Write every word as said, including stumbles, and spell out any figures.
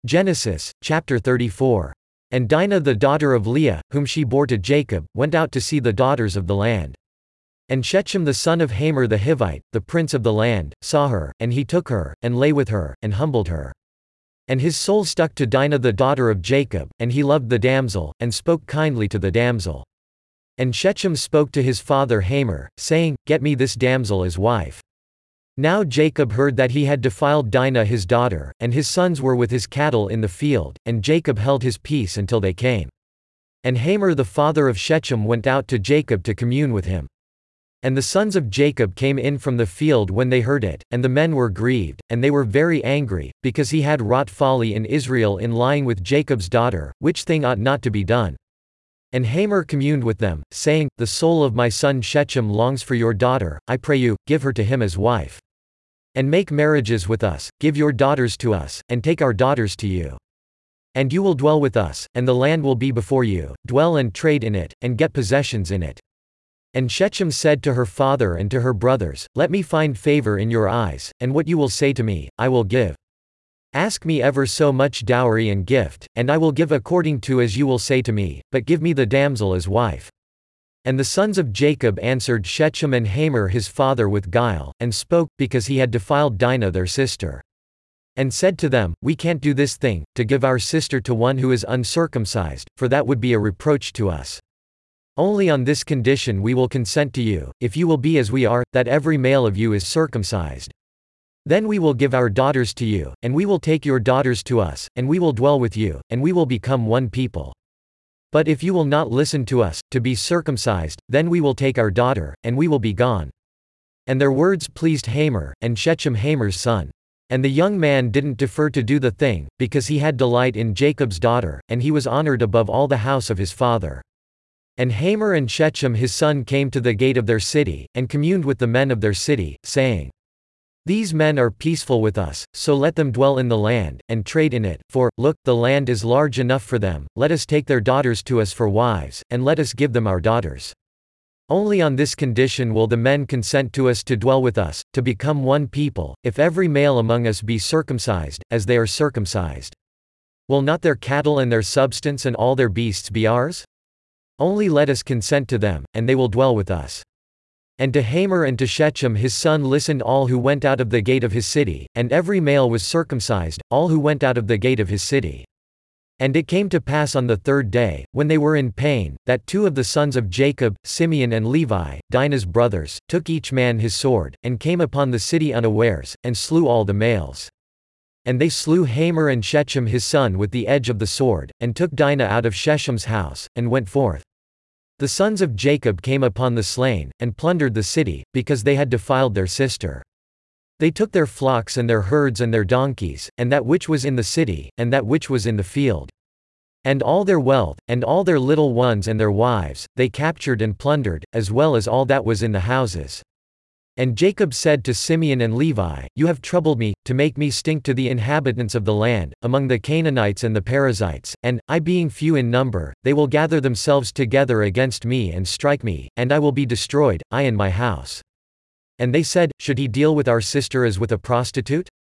Genesis, chapter thirty-four. And Dinah the daughter of Leah, whom she bore to Jacob, went out to see the daughters of the land. And Shechem the son of Hamor the Hivite, the prince of the land, saw her, and he took her, and lay with her, and humbled her. And his soul stuck to Dinah the daughter of Jacob, and he loved the damsel, and spoke kindly to the damsel. And Shechem spoke to his father Hamor, saying, Get me this damsel as wife. Now Jacob heard that he had defiled Dinah his daughter, and his sons were with his cattle in the field, and Jacob held his peace until they came. And Hamor the father of Shechem went out to Jacob to commune with him. And the sons of Jacob came in from the field when they heard it, and the men were grieved, and they were very angry, because he had wrought folly in Israel in lying with Jacob's daughter, which thing ought not to be done. And Hamor communed with them, saying, The soul of my son Shechem longs for your daughter, I pray you, give her to him as wife. And make marriages with us, give your daughters to us, and take our daughters to you. And you will dwell with us, and the land will be before you, dwell and trade in it, and get possessions in it. And Shechem said to her father and to her brothers, Let me find favor in your eyes, and what you will say to me, I will give. Ask me ever so much dowry and gift, and I will give according to as you will say to me, but give me the damsel as wife. And the sons of Jacob answered Shechem and Hamor his father with guile, and spoke, because he had defiled Dinah their sister. And said to them, We can't do this thing, to give our sister to one who is uncircumcised, for that would be a reproach to us. Only on this condition we will consent to you, if you will be as we are, that every male of you is circumcised. Then we will give our daughters to you, and we will take your daughters to us, and we will dwell with you, and we will become one people. But if you will not listen to us, to be circumcised, then we will take our daughter, and we will be gone. And their words pleased Hamor, and Shechem Hamor's son. And the young man didn't defer to do the thing, because he had delight in Jacob's daughter, and he was honored above all the house of his father. And Hamor and Shechem his son came to the gate of their city, and communed with the men of their city, saying, These men are peaceful with us, so let them dwell in the land, and trade in it, for, look, the land is large enough for them, let us take their daughters to us for wives, and let us give them our daughters. Only on this condition will the men consent to us to dwell with us, to become one people, if every male among us be circumcised, as they are circumcised. Will not their cattle and their substance and all their beasts be ours? Only let us consent to them, and they will dwell with us. And to Hamor and to Shechem his son listened all who went out of the gate of his city, and every male was circumcised, all who went out of the gate of his city. And it came to pass on the third day, when they were in pain, that two of the sons of Jacob, Simeon and Levi, Dinah's brothers, took each man his sword, and came upon the city unawares, and slew all the males. And they slew Hamor and Shechem his son with the edge of the sword, and took Dinah out of Shechem's house, and went forth. The sons of Jacob came upon the slain, and plundered the city, because they had defiled their sister. They took their flocks and their herds and their donkeys, and that which was in the city, and that which was in the field. And all their wealth, and all their little ones and their wives, they captured and plundered, as well as all that was in the houses. And Jacob said to Simeon and Levi, You have troubled me, to make me stink to the inhabitants of the land, among the Canaanites and the Perizzites, and, I being few in number, they will gather themselves together against me and strike me, and I will be destroyed, I and my house. And they said, Should he deal with our sister as with a prostitute?